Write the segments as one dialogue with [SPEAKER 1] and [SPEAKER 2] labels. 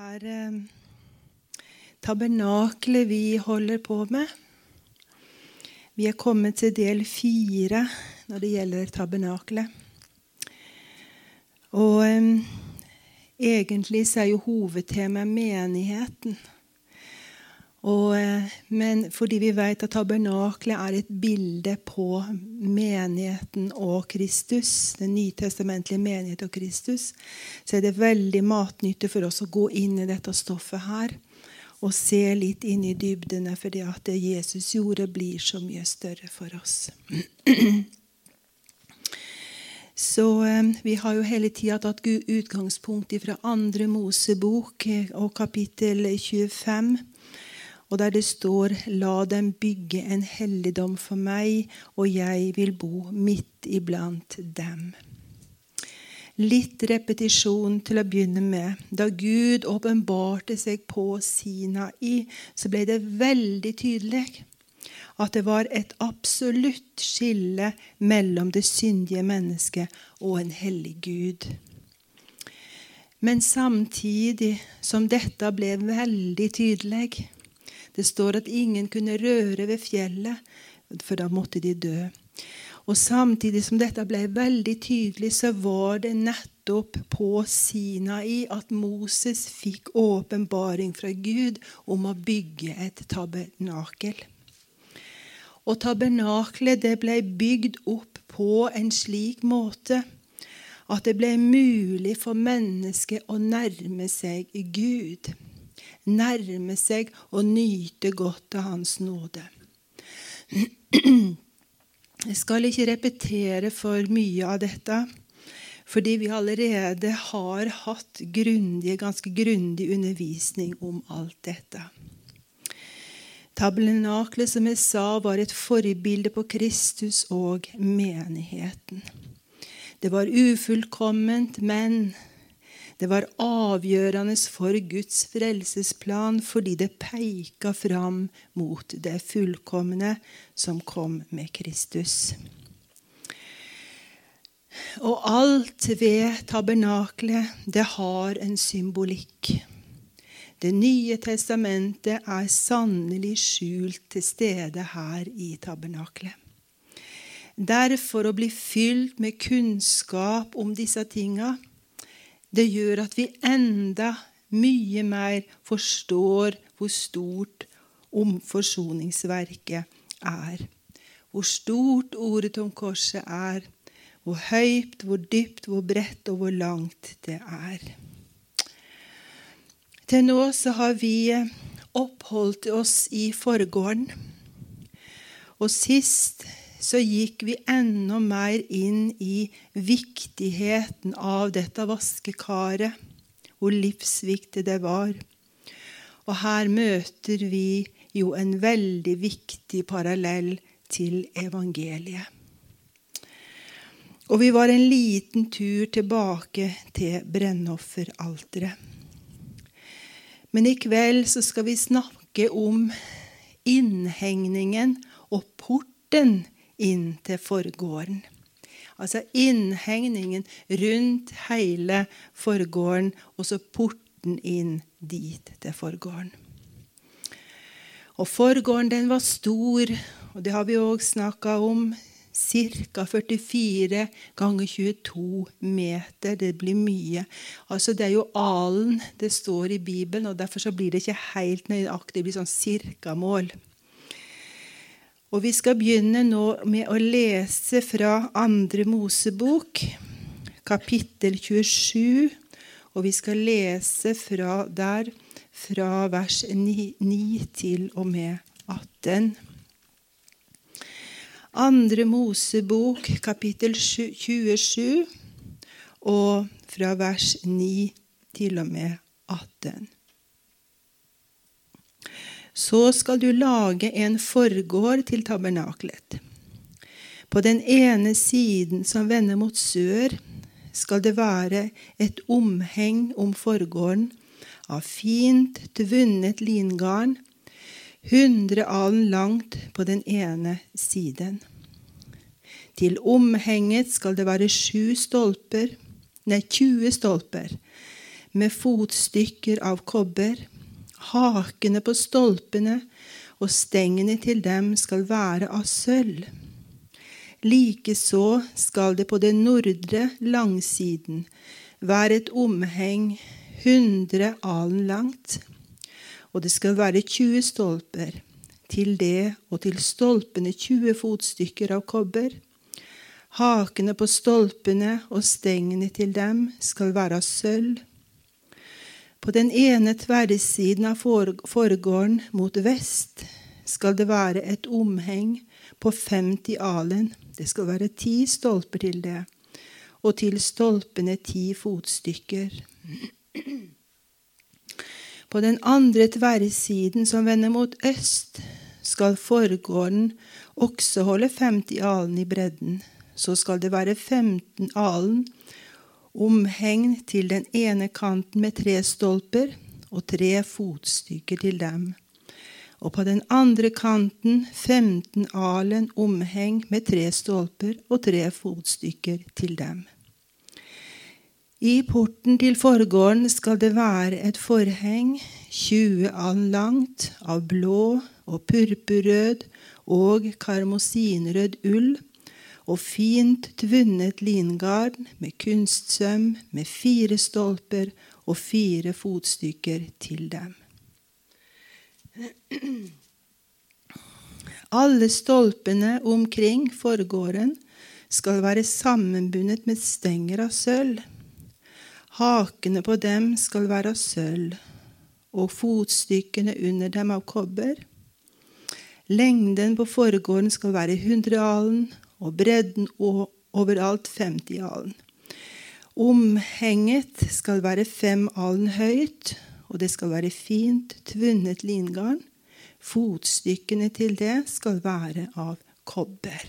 [SPEAKER 1] Tabernaklet vi holder på med. Vi kommet til del 4 når det gjelder tabernaklet. Og egentlig så jo hovedtemaet menigheten. Men fordi vi vet at tabernaklet et bilde på menigheten og Kristus, den nytestamentlige menighet og Kristus, så det veldig matnyttig for oss å gå inn i dette stoffet her og se litt inn i dybdene, fordi at det Jesus gjorde blir så mye større for oss. Så vi har jo hele tiden tatt utgangspunkt fra 2. Mosebok og kapittel 25, og der det står: «La dem bygge en helligdom for meg, og jeg vil bo midt iblant dem.» Litt repetisjon til å begynne med. Da Gud åpenbarte seg på Sinai, så ble det veldig tydelig at det var et absolutt skille mellom det syndige mennesket og en hellig Gud. Men samtidig som dette ble veldig tydelig, det står at ingen kunne røre ved fjellet, for da måtte de dø. Og samtidig som dette ble veldig tydelig, så var det nettopp på Sinai at Moses fikk åpenbaring fra Gud om å bygge et tabernakel. Og tabernaklet det ble bygd opp på en slik måte at det ble mulig for mennesket å nærme seg Gud. Nærme seg og nyte godt av hans nåde. Jeg skal ikke repetere for mye av dette, fordi vi allerede har hatt ganske grundig undervisning om alt dette. Tabernaklet, som jeg sa, var et forbilde på Kristus og menigheten. Det var ufullkomment, men det var avgjørende for Guds frelsesplan, fordi det pekte fram mot det fullkomne som kom med Kristus. Og alt ved tabernaklet, det har en symbolikk. Det nye testamentet sannelig skjult til stede her i tabernaklet. Derfor å bli fylt med kunnskap om disse tingene, det gjør at vi enda mye mer forstår hvor stort forsoningsverket hvor stort ordet om korset hvor høyt, hvor dypt, hvor bredt og hvor langt det Til nå så har vi oppholdt oss i forgården, og sist så gikk vi enda mer inn i viktigheten av dette vaskekaret, hvor livsviktig det var. Og her møter vi jo en veldig viktig parallell til evangeliet. Og vi var en liten tur tilbake til brennofferalteret. Men i kveld så skal vi snakke om innhegningen og porten inn til forgården. Altså innhegningen rundt hele forgården, og så porten inn dit til forgården. Og forgården den var stor, og det har vi også snakket om, ca. 44 ganger 22 meter, det blir mye. Altså det jo alen det står i Bibelen, og derfor så blir det ikke helt nøyaktig, det blir sånn cirka-mål. Og vi skal begynne nå med å lese fra 2. Mosebok, kapittel 27, og vi skal lese fra vers 9 til og med 18. 2. Mosebok, kapittel 27, og fra vers 9 til og med 18. Så skal du lage en forgård til tabernaklet. På den ene siden som vender mot sør skal det være et omheng om forgården av fint tvunnet lingarn, 100 alen langt på den ene siden. Til omhenget skal det være 20 stolper, med fotstykker av kobber. Hakene på stolpene og stengene til dem skal være av sølv. Likeså skal det på den nordre langsiden være et omheng 100 alen langt, og det skal være 20 stolper, til det og til stolpene 20 fotstykker av kobber. Hakene på stolpene og stengene til dem skal være av sølv. På den ene tverrsiden av forgården mot vest skal det være et omheng på 50 alen. Det skal være 10 stolper til det, og til stolpene 10 fotstykker. På den andre tverrsiden som vender mot øst, skal forgården også holde 50 alen i bredden. Så skal det være 15 alen, omheng til den ene kanten med 3 stolper og 3 fotstykker til dem. Og på den andre kanten 15 alen omheng med 3 stolper og 3 fotstykker til dem. I porten til forgården skal det være et forheng 20 alen langt av blå og purpurrød og karmosinrød ull og fint tvunnet lingarn med kunstsøm med 4 stolper og 4 fotstykker til dem. Alle stolpene omkring forgården skal være sammenbundet med stenger av sølv. Hakene på dem skal være av sølv, og fotstykkene under dem av kobber. Lengden på forgården skal være 100 alen, og bredden overalt 50 alen. Omhenget skal være 5 alen høyt, og det skal være fint tvunnet lingarn. Fotstykkene til det skal være av kobber.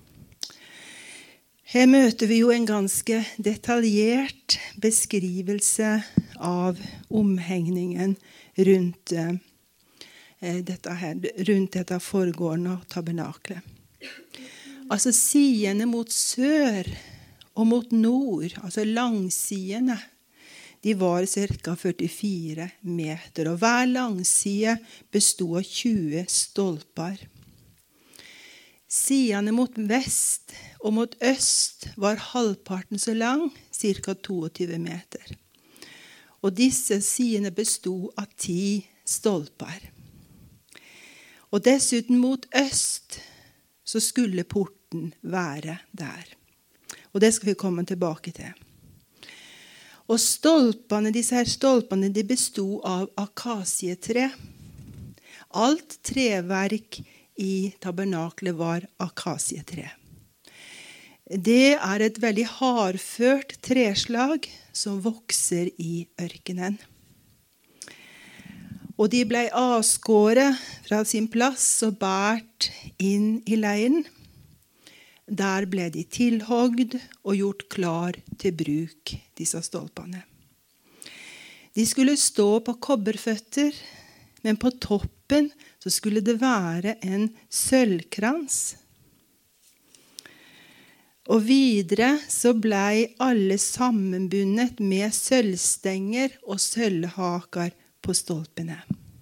[SPEAKER 1] Her møter vi jo en ganske detaljert beskrivelse av omhengningen rundt dette forgården og tabernaklet. Altså sidene mot sør og mot nord, altså langsidene, de var ca. 44 meter, og hver langside bestod av 20 stolper. Sidene mot vest og mot øst var halvparten så lang, ca. 22 meter. Og disse sidene bestod av 10 stolper. Og dessuten mot øst så skulle porten være der. Og det skal vi komme tilbake til. Og disse her stolpene, de bestod av akasietre. Alt treverk i tabernaklet var akasietre. Det er et veldig hardført treslag som vokser i ørkenen. Og de ble avskåret fra sin plass og båret inn i leiren. Der ble de tilhogd og gjort klar til bruk, disse stolpene. De skulle stå på kobberføtter, men på toppen så skulle det være en sølvkrans. Og videre så ble alle sammenbundet med sølvstenger og sølvhaker på stolpene.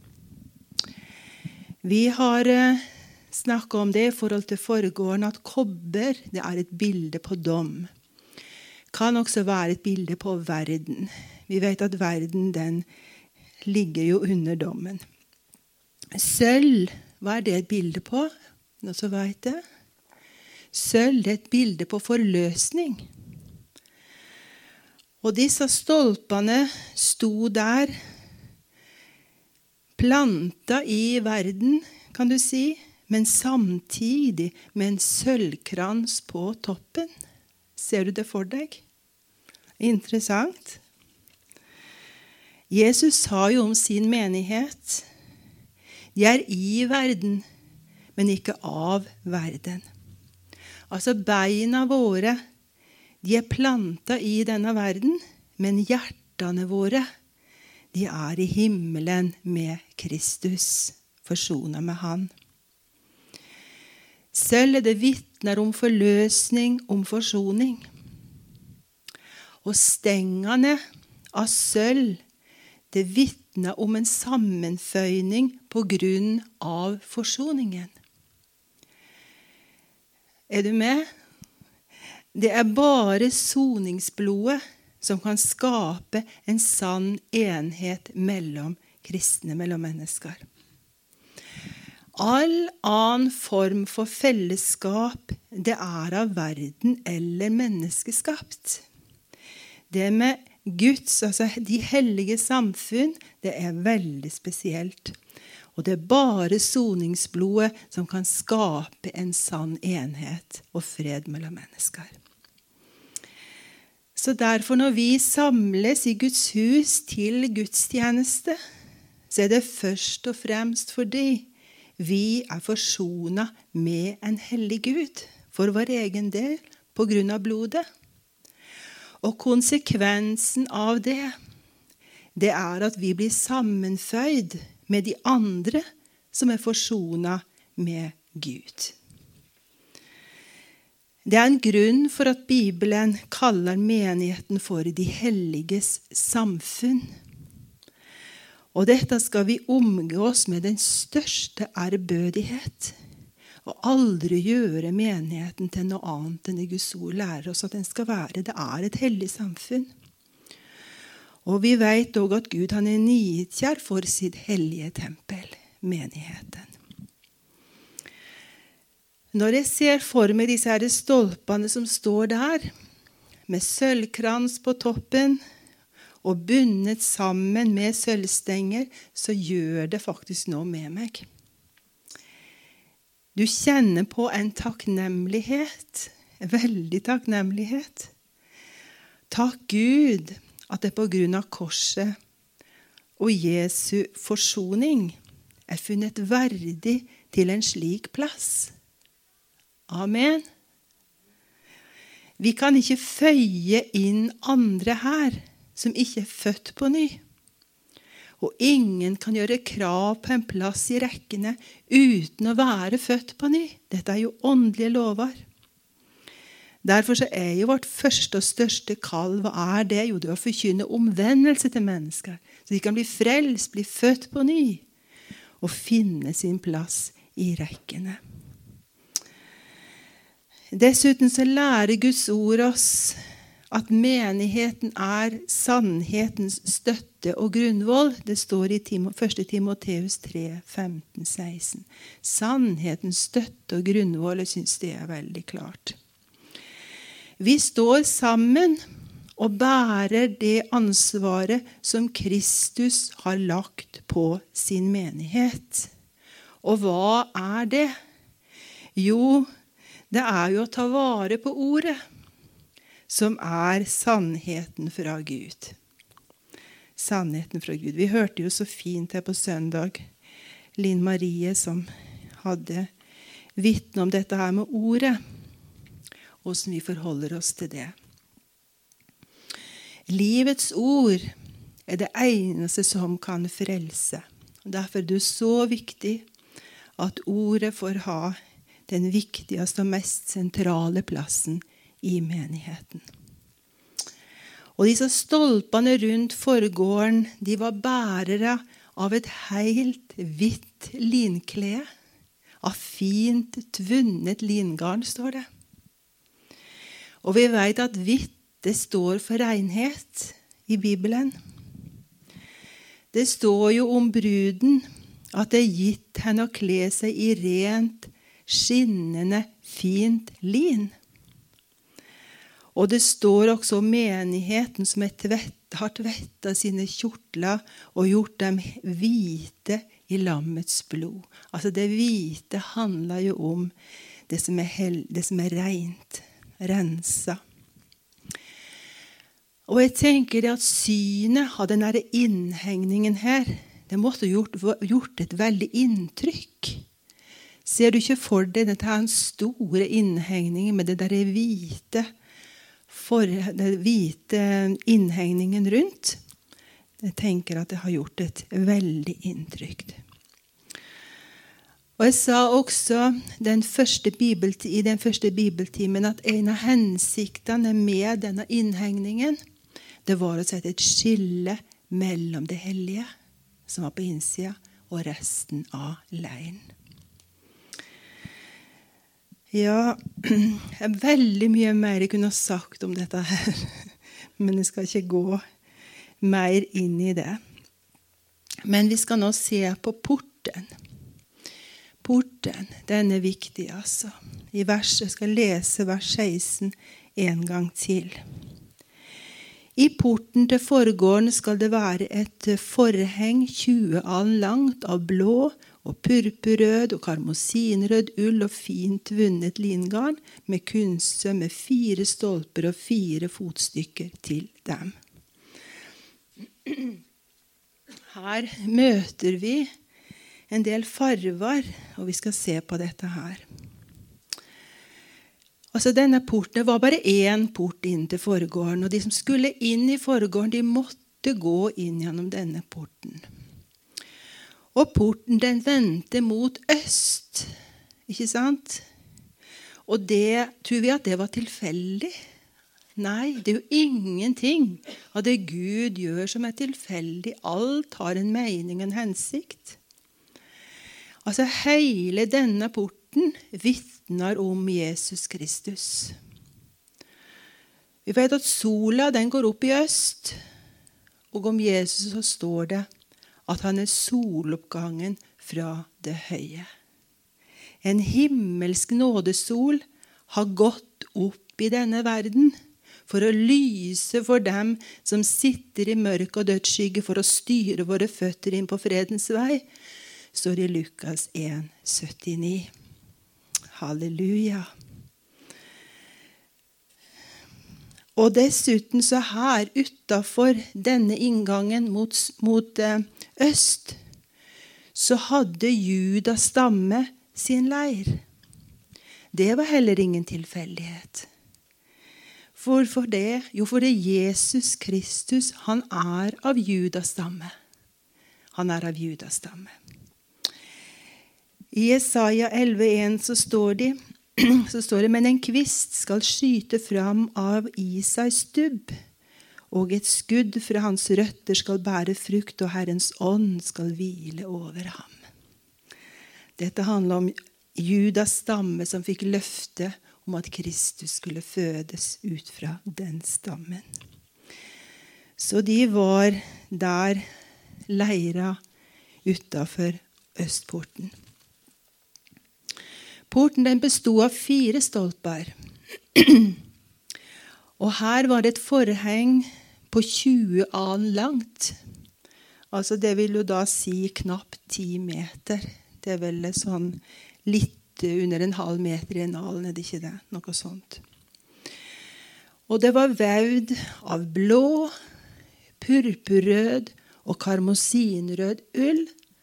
[SPEAKER 1] Vi har snakket om det i forhold til foregående, at kobber, det er et bilde på dom. Kan også være et bilde på verden. Vi vet at verden, den ligger jo under dommen. Sølv, hva er det et bilde på? Noen som vet det? Sølv er et bilde på forløsning. Og disse stolpene sto der, planta i verden, kan du si, men samtidig med en sølvkrans på toppen. Ser du det for deg? Interessant. Jesus sa jo om sin menighet, de er i verden, men ikke av verden. Altså beina våre, de er planta i denne verden, men hjertene våre, de er i himmelen med Kristus, forsonet med han. Sølv det vittner om forløsning, om forsoning. Og stengene av sølv, det vittner om en sammenføyning på grunn av forsoningen. Er du med? Det bare soningsblodet som kan skape en sann enhet mellom kristne, mellom mennesker. All annen form for fellesskap, det av verden eller menneskeskapt. Det med Guds, altså de hellige samfunn, det veldig spesielt. Og det bare soningsblodet som kan skape en sann enhet og fred mellom mennesker. Så derfor når vi samles i Guds hus til gudstjeneste, så det først og fremst fordi vi forsonet med en hellig Gud for vår egen del på grunn av blodet. Og konsekvensen av det at vi blir sammenføyd med de andre som forsonet med Gud. Det en grunn for at Bibelen kaller menigheten for de helliges samfunn. Og dette skal vi omgås med den største ærbødighet, og aldri gjøre menigheten til noe annet enn det Guds ord lærer oss at den skal være. Det et hellig samfunn. Og vi vet også at Gud han nidkjær for sitt hellige tempel, menigheten. Når jeg ser for meg disse her stolpene som står der, med sølvkrans på toppen, og bundet sammen med sølvstenger, så gjør det faktisk noe med meg. Du kjenner på en takknemlighet, en veldig takknemlighet. Takk Gud at det på grunn av korset og Jesu forsoning funnet verdig til en slik plass. Amen. Vi kan ikke føye inn andre her, som ikke født på ny. Og ingen kan gjøre krav på en plass i rekkene uten å være født på ny. Dette jo åndelige lover. Derfor så jo vårt første og største kall, hva det? Jo, det å forkynne omvendelse til mennesker, så de kan bli frelst, bli født på ny, og finne sin plass i rekkene. Dessuten så lærer Guds ord oss at menigheten sannhetens støtte og grunnvoll. Det står i 1. Timoteus 3, 15, 16. Sannhetens støtte og grunnvoll, jeg synes det veldig klart. Vi står sammen og bærer det ansvaret som Kristus har lagt på sin menighet. Og hva det? Jo, det jo å ta vare på ordet, som sannheten fra Gud. Sannheten fra Gud. Vi hørte jo så fint her på søndag, Linn Marie som hadde vittne om dette her med ordet, og hvordan vi forholder oss til det. Livets ord det eneste som kan frelse. Derfor det så viktig at ordet får ha den viktigste og mest sentrale plassen i menigheten. Og disse stolpene rundt forgården, de var bærere av et helt hvitt linklede, av fint tvunnet lingarn, står det. Og vi vet at hvitt, det står for renhet i Bibelen. Det står jo om bruden, at det gitt henne å kle seg i rent, skinnende, fint lin. Og det står også om menigheten som har tvettet sine kjortler og gjort dem hvite i lammets blod. Altså det hvite handler jo om det som rent, rensa. Og jeg tenker at synet av denne innhegningen her, det måtte gjort et veldig inntrykk. Ser du ikke for deg dette her store innhegningen med det der hvite, den hvite innhegningen rundt? Jeg tenker at det har gjort et veldig inntrykk. Og jeg sa også i den første bibeltimen at en av hensiktene med denne innhegningen, det var å sette et skille mellom det hellige, som var på innsida, og resten av leiren. Ja, veldig mye mer jeg kunne ha sagt om dette her, men jeg skal ikke gå mer inn i det. Men vi skal nå se på porten. Porten, den er viktig altså. I verset, jeg skal lese vers 16 en gang til. I porten til forgården skal det være et forheng 20 alen langt av blå og purpurrød og karmosinrød ull og fint vunnet lingarn med kunstsøm med 4 stolper og 4 fotstykker til dem. Her møter vi en del farver, og vi skal se på dette her. Altså denne porten, det var bare én port inn til forgården, og de som skulle inn i forgården, de måtte gå inn gjennom denne porten. Og porten, den vendte mot øst, ikke sant? Og det, tror vi at det var tilfeldig? Nei, det er jo ingenting av det Gud gjør som er tilfeldig. Alt har en mening og en hensikt. Altså hele denne porten vittner om Jesus Kristus. Vi vet at sola den går opp i øst, og om Jesus så står det at han er soloppgangen fra det høye. En himmelsk nådesol har gått opp i denne verden for å lyse for dem som sitter i mørk og dødsskygge, for å styre våre føtter inn på fredens vei, står i Lukas 1,79. Halleluja. Og dessuten så her utenfor denne inngangen mot øst, så hadde Judas stamme sin leir. Det var heller ingen tilfeldighet. Hvorfor det? Jo, fordi Jesus Kristus, han er av Judas stamme. Han er av Judas stamme. I Jesaja 11,1 så står det, men en kvist skal skyte fram av Isais stubb, og et skudd fra hans røtter skal bære frukt, og Herrens ånd skal hvile over ham. Dette handler om Judas stamme som fikk løfte om at Kristus skulle fødes ut fra den stammen. Så de var der leira utenfor østporten. Porten den bestod av 4 stolper. Og her var det et forheng på 20 alen langt. Altså det vil jo da si knapt 10 meter. Det er vel sånn litt under en halv meter i en alen, er det ikke det? Noe sånt. Og det var vevd av blå, purpurrød og karmosinrød ull.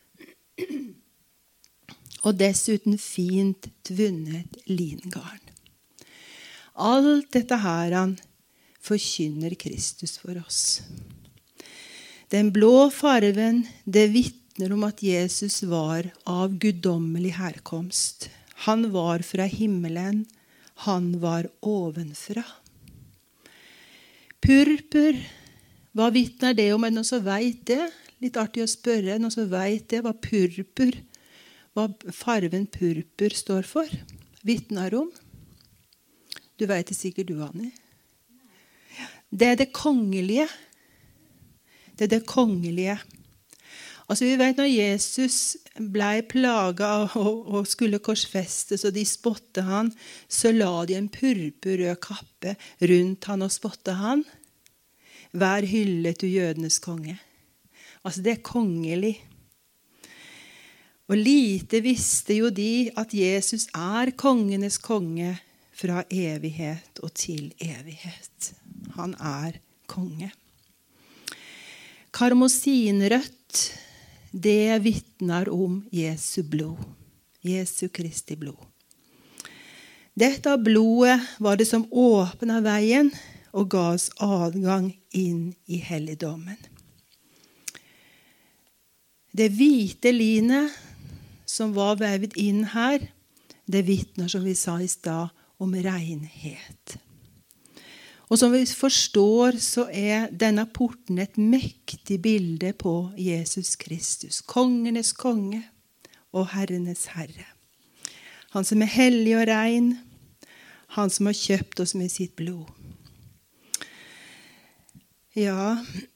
[SPEAKER 1] Og dessuten fint tvunnet lingarn. Alt dette her han forkynner Kristus for oss. Den blå farven, det vittner om at Jesus var av guddommelig herkomst. Han var fra himmelen, han var ovenfra. Purpur, hva vittner det om? Er det noen som vet det? Litt artig å spørre, noen som vet det? Hva farven purpur står for? Vittner om? Du vet det sikkert du, Annie. Det er det kongelige. Det er det kongelige. Altså vi vet når Jesus ble plaget og skulle korsfestes, og de spottet han, så la de en purpurrød kappe rundt han og spottet han. Vær hyllet du jødenes konge. Altså det er kongelig. Og lite visste jo de at Jesus er kongenes konge fra evighet og til evighet. Han er konge. Karmosinrødt, det vittner om Jesu blod. Jesu Kristi blod. Dette blodet var det som åpnet veien og ga oss adgang inn i helligdommen. Det hvite linet som var vevet inn her, det vittner, som vi sa i stad, om renhet. Og som vi forstår, så denne porten et mektig bilde på Jesus Kristus, kongenes konge og herrenes herre. Han som hellig og rein, han som har kjøpt oss med sitt blod. Ja,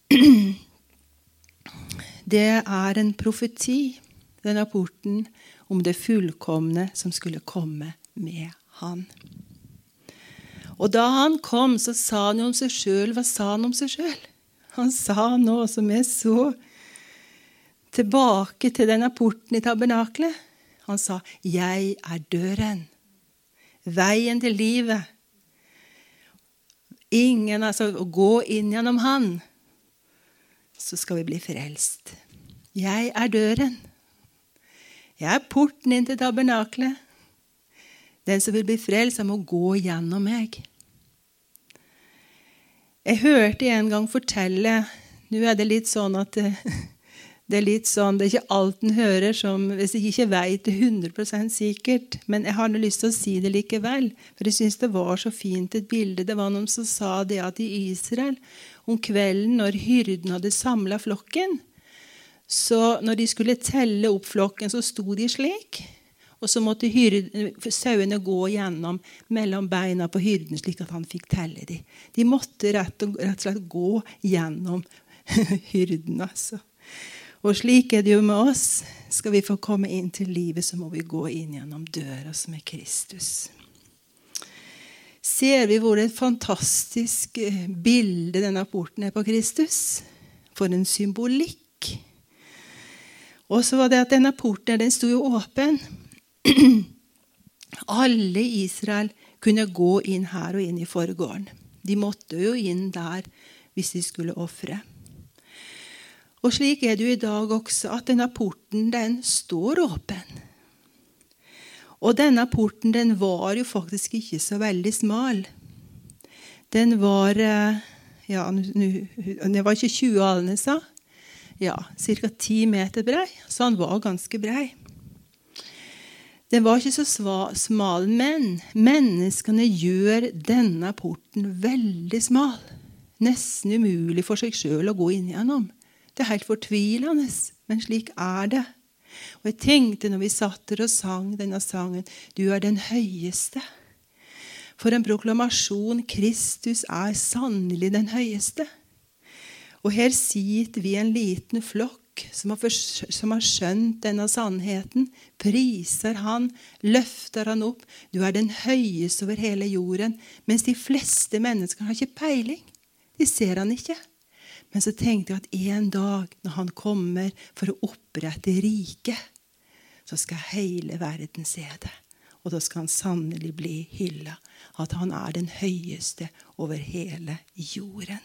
[SPEAKER 1] det en profeti, denne porten, om det fullkomne som skulle komme med han. Og da han kom, så sa han om seg selv. Hva sa han om seg selv? Han sa noe som så tilbake til denne porten i tabernaklet. Han sa, jeg døren, veien til livet. Å gå inn gjennom han, så skal vi bli frelst. Jeg døren. Jeg porten inn til tabernaklet. Den som vil bli frelst, han må gå gjennom meg. Jeg hørte en gang fortelle, nå det litt sånn at det litt sånn, det ikke alt en hører som, hvis jeg ikke vet det 100% sikkert, men jeg har lyst til å si det likevel, for jeg synes det var så fint et bilde. Det var noen som sa det at i Israel, om kvelden når hyrden hadde samlet flokken, så når de skulle telle opp flokken, så sto de slik, og så måtte sauene gå gjennom mellom beina på hyrden, slik at han fikk telle dem. De måtte rett og slett gå gjennom hyrden, altså. Og slik det jo med oss. Skal vi få komme inn til livet, så må vi gå inn gjennom døra som Kristus. Ser vi hvor et fantastisk bilde denne porten på Kristus? For en symbolikk. Og så var det at denne porten, den stod jo åpen. Alle i Israel kunne gå inn her og inn i forgården. De måtte jo inn der hvis de skulle offre. Og slik det jo i dag også, at denne porten, den står åpen. Og denne porten, den var jo faktisk ikke så veldig smal. Den var, det var ikke 20 alene, sa. Ja, cirka 10 meter brei, så han var ganske brei. Den var ikke så smal, men menneskene gjør denne porten veldig smal. Nesten umulig for seg selv å gå inn gjennom. Det helt fortvilende, men slik det. Og jeg tenkte når vi satt der og sang denne sangen, du den høyeste. For en proklamasjon, Kristus sannelig den høyeste. Og her sitter vi en liten flokk som har skjønt denne sannheten, priser han, løfter han opp. Du den høyeste over hele jorden, mens de fleste mennesker har ikke peiling. De ser han ikke. Men så tenkte jeg at en dag når han kommer for å opprette riket, så skal hele verden se det. Og da skal han sannelig bli hyllet, at han den høyeste over hele jorden.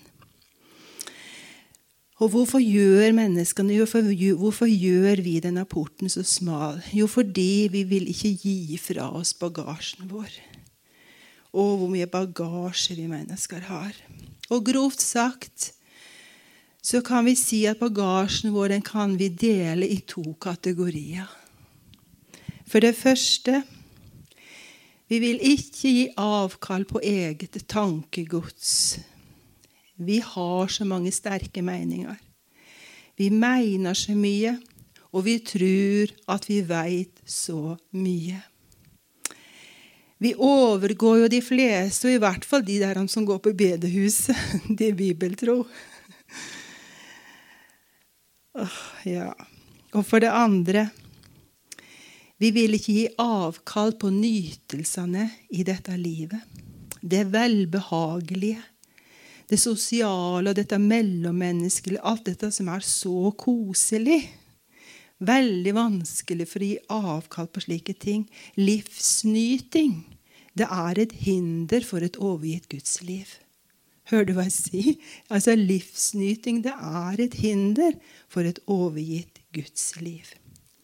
[SPEAKER 1] Og hvorfor gjør menneskene, hvorfor gjør vi denne porten så smal? Jo, fordi vi vil ikke gi fra oss bagasjen vår. Og hvor mye bagasje vi mennesker har. Og grovt sagt, så kan vi si at bagasjen vår, den kan vi dele i 2 kategorier. For det første, vi vil ikke gi avkall på eget tankegods. Vi har så mange sterke meninger. Vi mener så mye, og vi tror at vi vet så mye. Vi overgår jo de fleste, og i hvert fall de der som går på bedehuset, de bibeltro. Ja. Og for det andre, vi vil ikke gi avkall på nytelsene i dette livet. Det velbehagelige. Det sosiale og dette mellommenneskelige, alt dette som så koselig. Veldig vanskelig for å gi avkall på slike ting. Livsnyting, det et hinder for et overgitt Guds liv. Hører du hva jeg sier? Altså livsnyting, det et hinder for et overgitt Guds liv.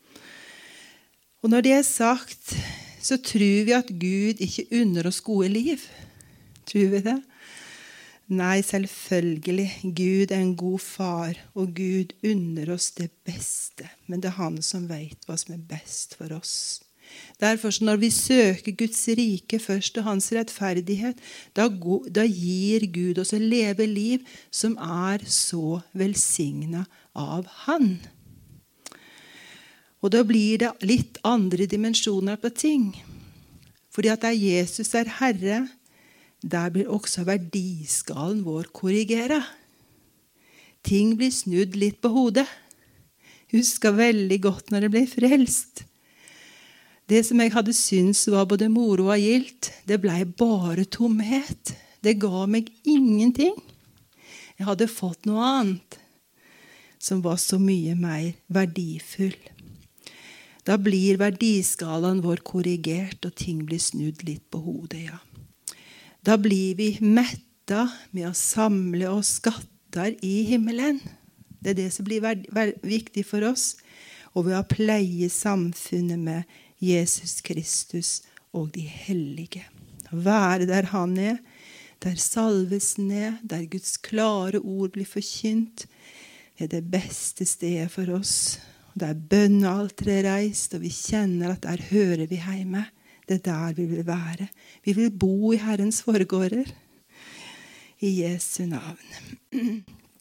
[SPEAKER 1] Og når det sagt, så tror vi at Gud ikke unner oss gode liv. Tror vi det? Nei, selvfølgelig. Gud en god far, og Gud unner oss det beste. Men det han som vet hva som best for oss. Derfor, så når vi søker Guds rike først og hans rettferdighet, da gir Gud oss å leve liv som så velsignet av han. Og da blir det litt andre dimensjoner på ting. Fordi at der Jesus Herre, der blir også verdiskalen vår korrigeret. Ting blir snudd litt på hodet. Husker veldig godt når jeg ble frelst. Det som jeg hadde syntes var både moro og gildt, det ble bare tomhet. Det ga meg ingenting. Jeg hadde fått noe annet som var så mye mer verdifull. Da blir verdiskalaen vår korrigert, og ting blir snudd litt på hodet, ja. Da blir vi mettet med å samle oss skatter i himmelen. Det det som blir viktig for oss, og ved å pleie samfunnet med Jesus Kristus og de hellige. Være der han der salvelsen der Guds klare ord blir forkynt, det det beste stedet for oss. Der bønnealteret reist, og vi kjenner at der hører vi hjemme. Det der vi vil være. Vi vil bo i Herrens forgårder. I Jesu navn.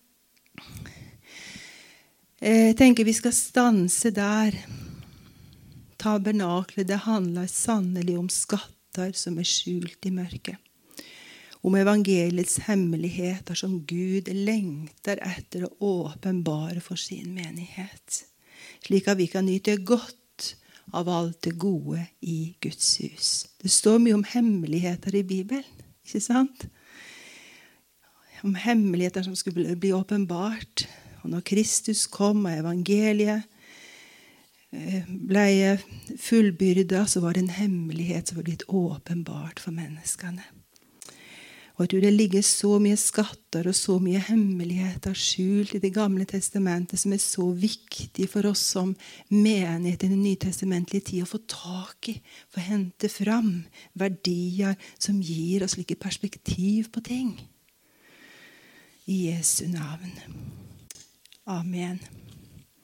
[SPEAKER 1] Jeg tenker vi skal stanse der. Tabernaklet, det handler sannelig om skatter som skjult i mørket. Om evangeliets hemmeligheter som Gud lengter etter å åpenbare for sin menighet. Slik at vi kan nyte godt av alt det gode i Guds hus. Det står mye om hemmeligheter i Bibelen, ikke sant? Om hemmeligheter som skulle bli åpenbart. Og når Kristus kom og evangeliet ble fullbyrdet, så var det en hemmelighet som var blitt åpenbart for menneskene. Og jeg tror det ligger så mye skatter og så mye hemmeligheter skjult i det gamle testamentet som så viktig for oss som menighet i den nytestamentlige tid å få tak i, få hente fram verdier som gir oss like perspektiv på ting. I Jesu navn. Amen.